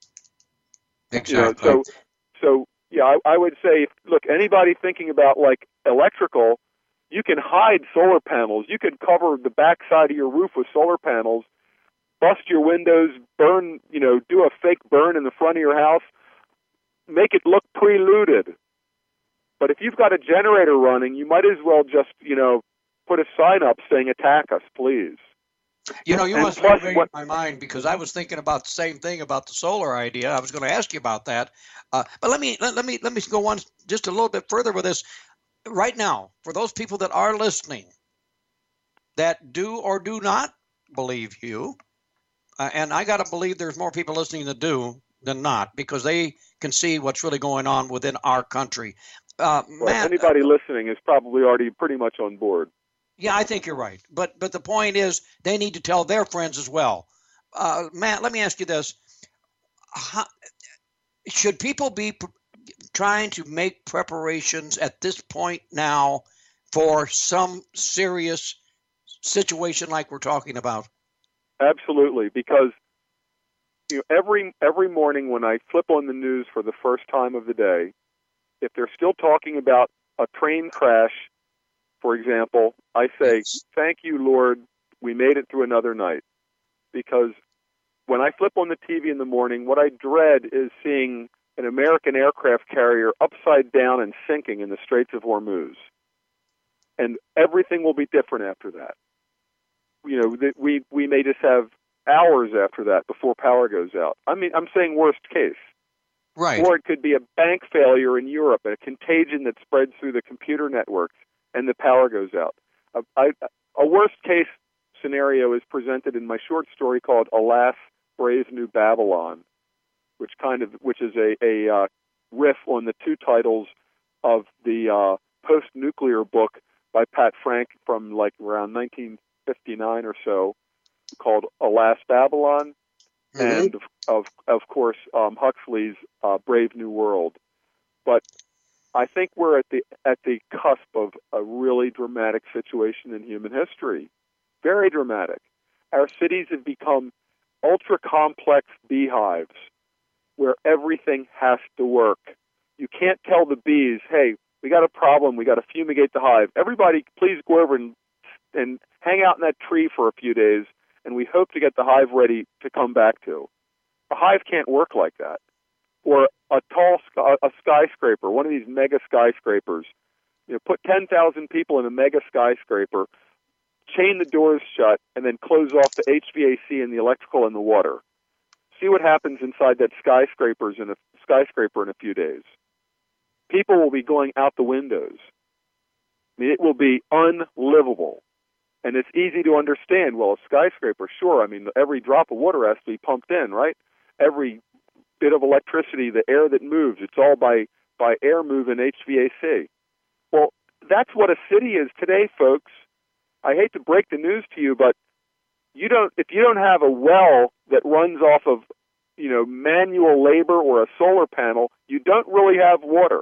Exactly. You know, so, so yeah, I, I would say, look, anybody thinking about like electrical, you can hide solar panels. You can cover the backside of your roof with solar panels, bust your windows, burn, you know, do a fake burn in the front of your house, make it look preluded. But if you've got a generator running, you might as well just, you know, put a sign up saying "Attack us, please." You know, you And must plus be reading what- my mind because I was thinking about the same thing about the solar idea. I was going to ask you about that, uh, but let me let, let me let me go on just a little bit further with this. Right now, for those people that are listening, that do or do not believe you, uh, and I got to believe there's more people listening that do than not because they can see what's really going on within our country. Uh, well, Matt, anybody listening is probably already pretty much on board. yeah, I think you're right. But but the point is they need to tell their friends as well. Uh, Matt, let me ask you this. How, should people be pr- trying to make preparations at this point now for some serious situation like we're talking about? Absolutely, because you know every every morning when I flip on the news for the first time of the day, if they're still talking about a train crash, for example, I say, thank you, Lord, we made it through another night. Because when I flip on the T V in the morning, what I dread is seeing an American aircraft carrier upside down and sinking in the Straits of Hormuz. And everything will be different after that. You know, we we may just have hours after that before power goes out. I mean, I'm saying worst case. Right. Or it could be a bank failure in Europe, a contagion that spreads through the computer networks, and the power goes out. A, I, a worst case scenario is presented in my short story called "Alas, Brave New Babylon," which kind of which is a, a uh, riff on the two titles of the uh, post-nuclear book by Pat Frank from like around nineteen fifty-nine or so, called "Alas, Babylon." Mm-hmm. And of, of of course um, Huxley's uh, Brave New World. But I think we're at the at the cusp of a really dramatic situation in human history. Very dramatic. Our cities have become ultra complex beehives where everything has to work. You can't tell the bees, hey, we got a problem, we got to fumigate the hive. Everybody, please go over and and hang out in that tree for a few days, and we hope to get the hive ready to come back to. A hive can't work like that. Or a tall sky, a skyscraper, one of these mega skyscrapers. You know, put ten thousand people in a mega skyscraper, chain the doors shut, and then close off the H V A C and the electrical and the water. See what happens inside that skyscrapers in a skyscraper in a few days. People will be going out the windows. I mean, it will be unlivable. And it's easy to understand. Well, a skyscraper, sure. I mean, every drop of water has to be pumped in, right? Every bit of electricity, the air that moves, it's all by, by air move and H V A C. Well, that's what a city is today, folks. I hate to break the news to you, but you don't, if you don't have a well that runs off of, you know, manual labor or a solar panel, you don't really have water.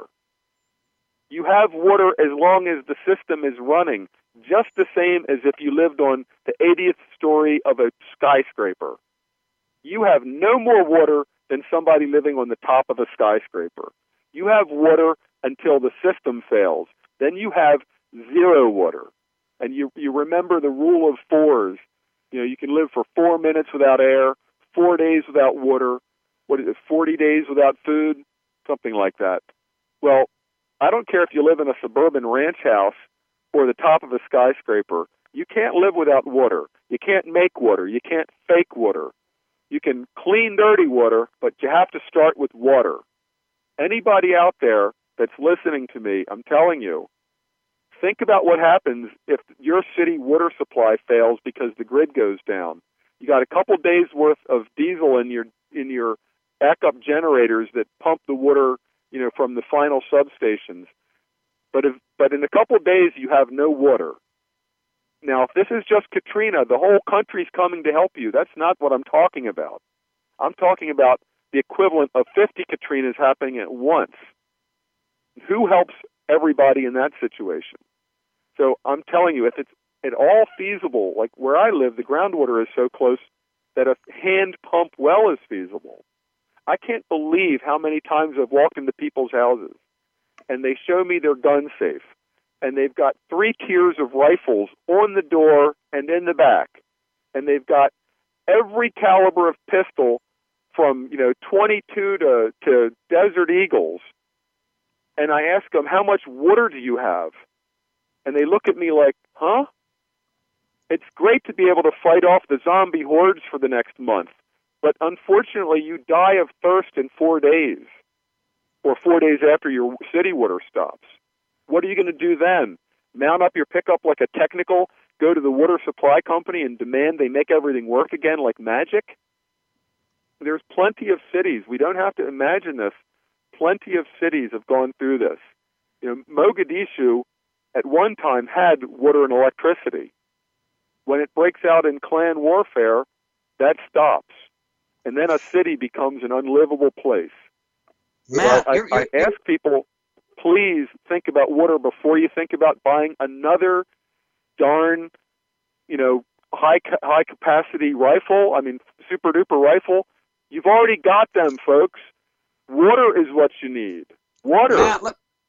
You have water as long as the system is running, just the same as if you lived on the eightieth story of a skyscraper. You have no more water than somebody living on the top of a skyscraper. You have water until the system fails. Then you have zero water. And you, you remember the rule of fours. You know, you can live for four minutes without air, four days without water, what is it, forty days without food, something like that. Well, I don't care if you live in a suburban ranch house or the top of a skyscraper. You can't live without water. You can't make water. You can't fake water. You can clean dirty water, but you have to start with water. Anybody out there that's listening to me, I'm telling you, think about what happens if your city water supply fails because the grid goes down. You got a couple days worth of diesel in your in your backup generators that pump the water, you know, from the final substations. But if but in a couple of days you have no water. Now, if this is just Katrina, the whole country's coming to help you. That's not what I'm talking about. I'm talking about the equivalent of fifty Katrinas happening at once. Who helps everybody in that situation? So I'm telling you, if it's at all feasible, like where I live, the groundwater is so close that a hand pump well is feasible. I can't believe how many times I've walked into people's houses and they show me their gun safe, and they've got three tiers of rifles on the door and in the back, and they've got every caliber of pistol from, you know, twenty-two to, to Desert Eagles. And I ask them, how much water do you have? And they look at me like, huh? It's great to be able to fight off the zombie hordes for the next month, but unfortunately you die of thirst in four days, or four days after your city water stops. What are you going to do then? Mount up your pickup like a technical, go to the water supply company and demand they make everything work again like magic? There's plenty of cities. We don't have to imagine this. Plenty of cities have gone through this. You know, Mogadishu at one time had water and electricity. When it breaks out in clan warfare, that stops. And then a city becomes an unlivable place. Matt, so I, you're, I, you're, I ask people, please think about water before you think about buying another darn, you know, high high capacity rifle. I mean, super duper rifle. You've already got them, folks. Water is what you need. Water. Matt, let,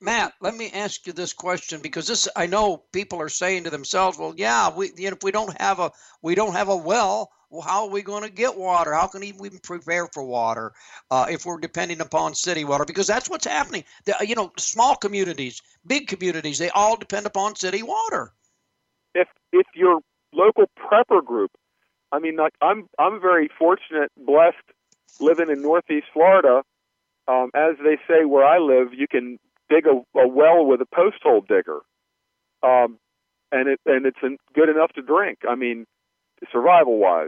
Matt, let me ask you this question because this I know people are saying to themselves, "Well, yeah, we you know, if we don't have a we don't have a well, well, how are we going to get water? How can we even prepare for water uh, if we're depending upon city water? Because that's what's happening. The, you know, small communities, big communities, they all depend upon city water. If if your local prepper group, I mean, like I'm I'm very fortunate, blessed, living in Northeast Florida. Um, as they say where I live, you can dig a, a well with a post hole digger, um, and it and it's an, good enough to drink. I mean, survival wise.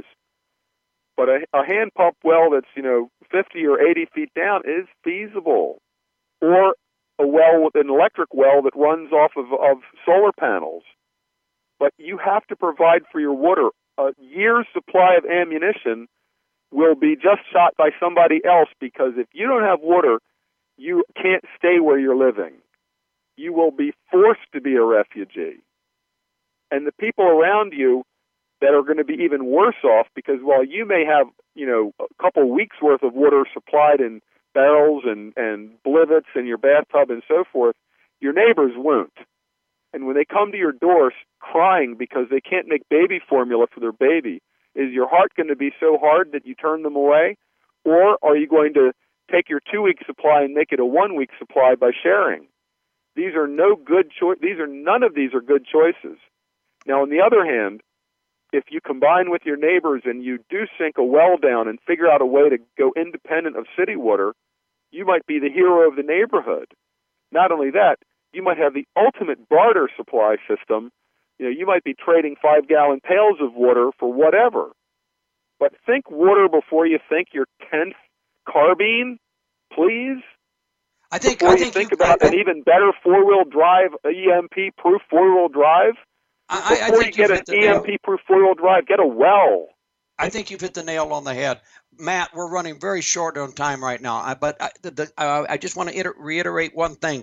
But a, a hand pump well that's you know fifty or eighty feet down is feasible, or a well with an electric well that runs off of, of solar panels. But you have to provide for your water. A year's supply of ammunition will be just shot by somebody else because if you don't have water, you can't stay where you're living. You will be forced to be a refugee. And the people around you that are going to be even worse off because while you may have, you know, a couple weeks worth of water supplied in barrels and, and blivets in your bathtub and so forth, your neighbors won't. And when they come to your door crying because they can't make baby formula for their baby, is your heart going to be so hard that you turn them away? Or are you going to take your two-week supply and make it a one-week supply by sharing? These are no good choice. These are none of these are good choices. Now, on the other hand, if you combine with your neighbors and you do sink a well down and figure out a way to go independent of city water, you might be the hero of the neighborhood. Not only that, you might have the ultimate barter supply system. You know, you might be trading five-gallon pails of water for whatever. But think water before you think your tenth carbine, please. I think before I you think, think you, about I, an even better four-wheel drive, E M P-proof four-wheel drive. I, I Before think you get an E M P-proof four-wheel drive, get a well. I think you've hit the nail on the head. Matt, we're running very short on time right now, I, but I, the, the, uh, I just want to iter- reiterate one thing.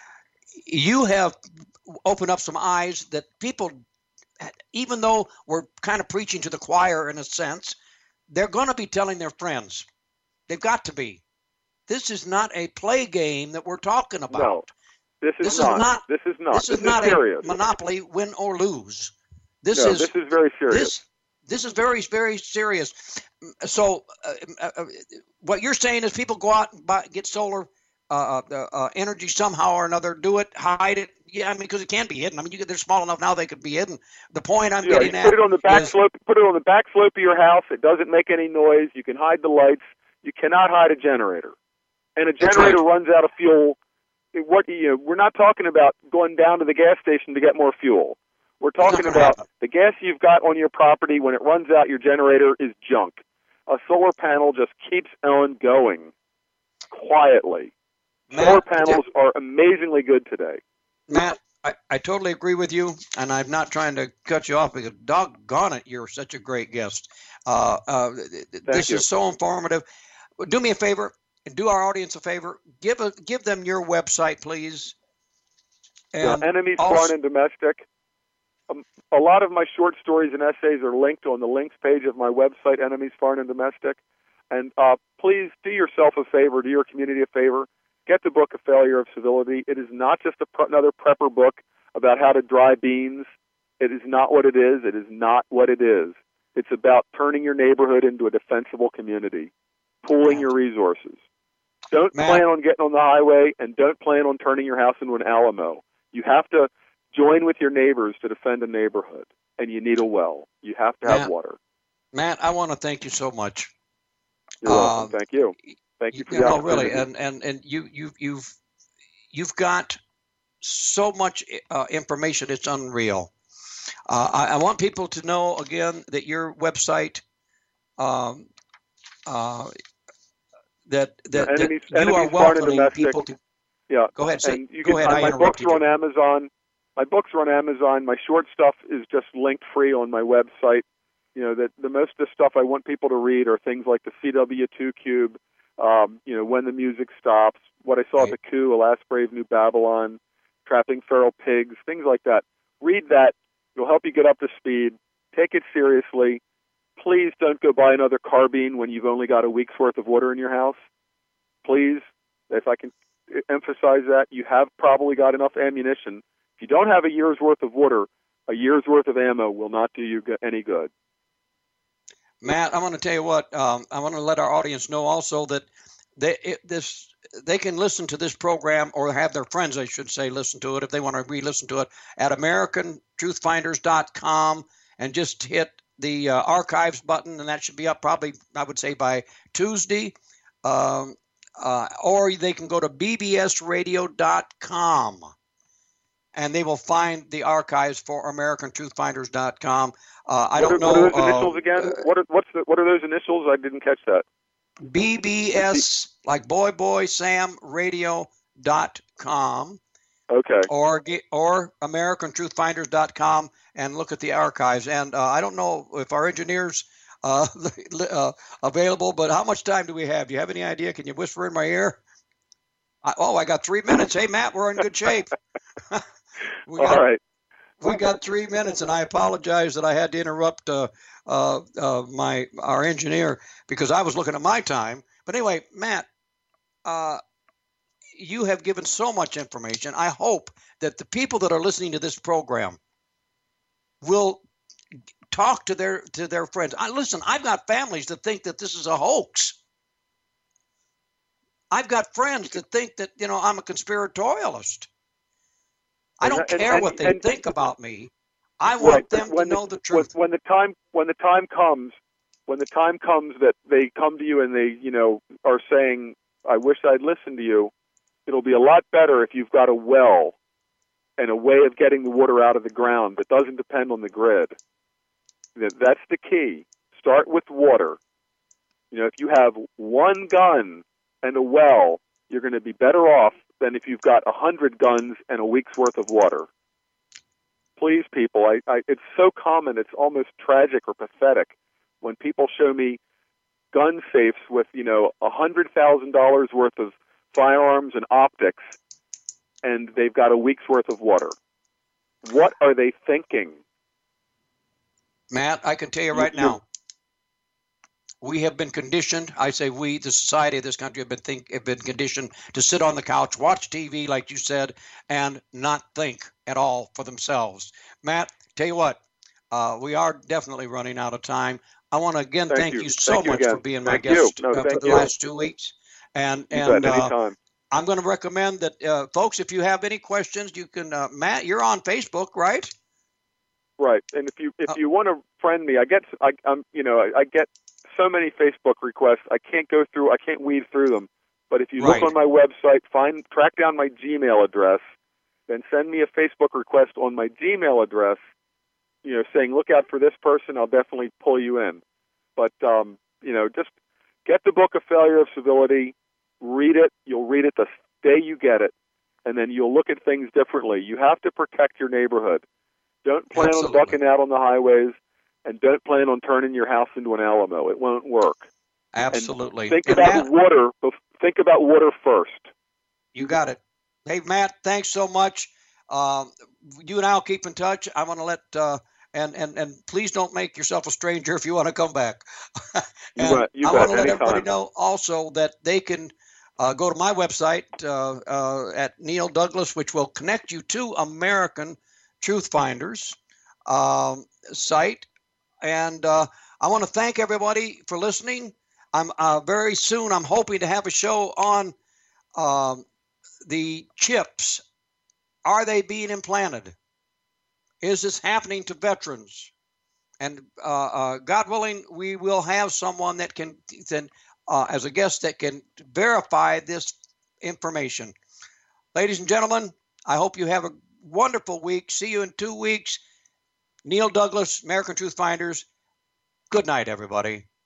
You have opened up some eyes that people, even though we're kind of preaching to the choir in a sense, they're going to be telling their friends. They've got to be. This is not a play game that we're talking about. No, this is, this not. is not. This is not. This, this is not serious. a Monopoly win or lose. This no, is. this is very serious. This, this is very, very serious. So, uh, uh, what you're saying is people go out and buy, get solar uh, uh, uh, energy somehow or another, do it, hide it. Yeah, I mean, because it can be hidden. I mean, you get, they're small enough now they could be hidden. The point I'm yeah, getting you at put it on the back is, slope. Put it on the back slope of your house. It doesn't make any noise. You can hide the lights. You cannot hide a generator, and a generator right. runs out of fuel. What you know, we're not talking about going down to the gas station to get more fuel. We're talking about happen. the gas you've got on your property. When it runs out, your generator is junk. A solar panel just keeps on going quietly. Matt, solar panels are amazingly good today. Matt, I, I totally agree with you, and I'm not trying to cut you off because, doggone it, you're such a great guest. Uh, uh, this you. is so informative. Do me a favor, and do our audience a favor. Give a, give them your website, please. And yeah, Enemies, also, Foreign and Domestic. Um, a lot of my short stories and essays are linked on the links page of my website, Enemies, Foreign and Domestic. And uh, please do yourself a favor, do your community a favor. Get the book, A Failure of Civility. It is not just a, another prepper book about how to dry beans. It is not what it is. It is not what it is. It's about turning your neighborhood into a defensible community, pooling your resources. Don't Matt, plan on getting on the highway, and don't plan on turning your house into an Alamo. You have to join with your neighbors to defend a neighborhood, and you need a well. You have to have Matt, water. Matt, I want to thank you so much. You're um, welcome. Thank you. Thank you for you the know, opportunity. really, and and and you you you've you've got so much uh, information. It's unreal. Uh, I, I want people to know again that your website, um, uh, that that, yeah, enemies, that you enemies, are welcoming people to. Yeah, go ahead. Say, and you go can, ahead. My I books are you. on Amazon. My books are on Amazon. My short stuff is just linked free on my website. You know, that the most of the stuff I want people to read are things like the C W two Cube, um, you know, When the Music Stops, What I Saw right. at the Coup, Alas Brave New Babylon, Trapping Feral Pigs, things like that. Read that. It'll help you get up to speed. Take it seriously. Please don't go buy another carbine when you've only got a week's worth of water in your house. Please, if I can emphasize that. You have probably got enough ammunition. If you don't have a year's worth of water, a year's worth of ammo will not do you any good. Matt, I want to tell you what, um, I want to let our audience know also that they it, this they can listen to this program, or have their friends, I should say, listen to it if they want to re-listen to it at American Truth Finders dot com, and just hit the uh, archives button, and that should be up probably, I would say, by Tuesday. Um, uh, or they can go to B B S radio dot com, and they will find the archives for American Truth Finders dot com. Uh, I what don't are, know. What are those initials uh, again? What are, what's the, what are those initials? I didn't catch that. B B S, like Boy Boy Sam radio dot com. Okay. Or or American Truth Finders dot com, and look at the archives. And uh, I don't know if our engineer's uh, uh, available, but how much time do we have? Do you have any idea? Can you whisper in my ear? I, oh, I got three minutes. Hey, Matt, we're in good shape. we got, All right. We got three minutes, and I apologize that I had to interrupt uh, uh, uh, my our engineer because I was looking at my time. But anyway, Matt, uh, you have given so much information. I hope that the people that are listening to this program will talk to their to their friends. I listen, I've got families that think that this is a hoax. I've got friends that think that, you know, I'm a conspiratorialist. I don't and, care and, what they and, think about me. I want right, them to when know the, the truth. When, when the time when the time comes, when the time comes that they come to you and they, you know, are saying, "I wish I'd listened to you," it'll be a lot better if you've got a well and a way of getting the water out of the ground that doesn't depend on the grid. That's the key. Start with water. You know, if you have one gun and a well, you're going to be better off than if you've got a hundred guns and a week's worth of water. Please, people, I, I, it's so common, it's almost tragic or pathetic when people show me gun safes with, you know, a hundred thousand dollars worth of firearms and optics, and they've got a week's worth of water. What are they thinking? Matt, I can tell you right You're, now, we have been conditioned, I say we, the society of this country, have been think have been conditioned to sit on the couch, watch T V, like you said, and not think at all for themselves. Matt, tell you what, uh, we are definitely running out of time. I want to again thank, thank you. you so thank you much again. for being my thank guest no, uh, for the you. last two weeks. And you and bet, uh, anytime. I'm going to recommend that, uh, folks, if you have any questions, you can, uh, Matt, you're on Facebook, right? Right, and if you if Oh. you want to friend me, I get I, I'm you know I, I get so many Facebook requests. I can't go through. I can't weed through them. But if you Right. look on my website, find track down my Gmail address, then send me a Facebook request on my Gmail address. You know, saying look out for this person. I'll definitely pull you in. But um, you know, just get the book, A Failure of Civility. Read it. You'll read it the day you get it, and then you'll look at things differently. You have to protect your neighborhood. Don't plan Absolutely. on bucking out on the highways, and don't plan on turning your house into an Alamo. It won't work. Absolutely. And think And about Matt, water. Think about water first. you got it. Hey, Matt, thanks so much. Um, you and I will keep in touch. I want to let uh, and and and please don't make yourself a stranger if you want to come back. You and bet. You I bet. want to let Anytime. everybody know also that they can uh, go to my website uh, uh, at Neil Douglas, which will connect you to American Truth Finders um, site. And uh, I want to thank everybody for listening. I'm uh, very soon. I'm hoping to have a show on um, the chips. Are they being implanted? Is this happening to veterans? And uh, uh, God willing, we will have someone that can, then, uh, as a guest, that can verify this information. Ladies and gentlemen, I hope you have a wonderful week. See you in two weeks. Neil Douglas, American Truth Finders. Good night, everybody.